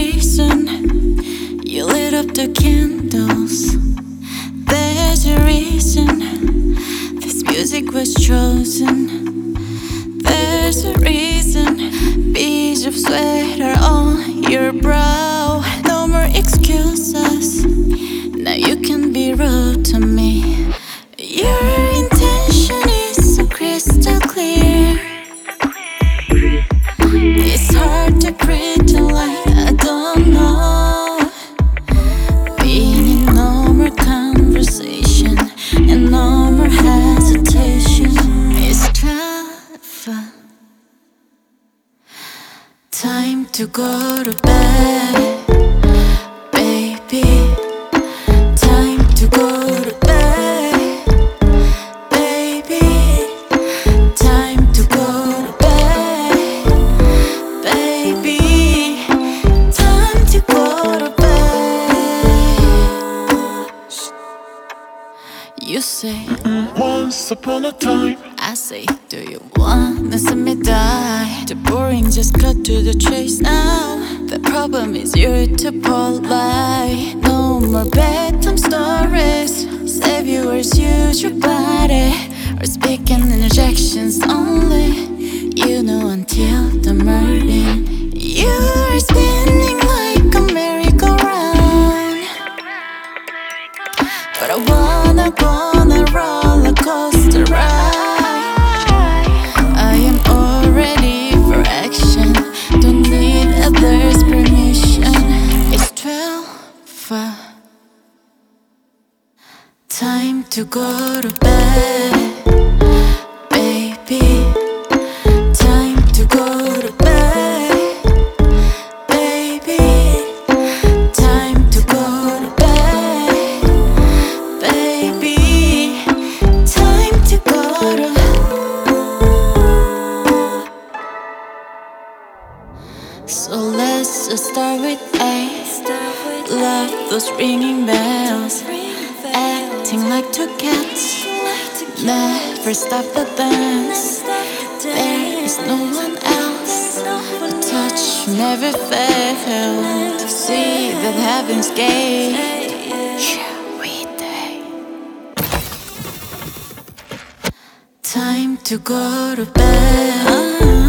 reason you lit up the candles. There's a reason this music was chosen. There's a reason beads of sweat are on your brow. No more excuses, now you can be rude to me. Your intention is so crystal clear. It's hard to pretend like I don't know. Being in no more conversation and no more hesitation. It's tough. Time to go to bed, baby. Time to go to bed, baby. Time to go to bed, baby. Time to go to bed. You say, once upon a time. I say, do you wanna see me die? The boring just cut to the chase now. The problem is you're too polite. No more bedtime stories. Save your words, use your body. Or speak in interjections only. You know until the morning. You're spinning like a merry-go-round, but I wanna go on a roller coaster ride. I am all ready for action. Don't need others' permission. It's 12. Time to go to bed, baby. Time to go to bed, baby. Time to go to bed, baby. Time to go to. So let's just start with A. Love those ringing bells, acting like two cats. Never stop the dance. There is no one else. The touch never failed. See that heaven's gate. Time to go to bed.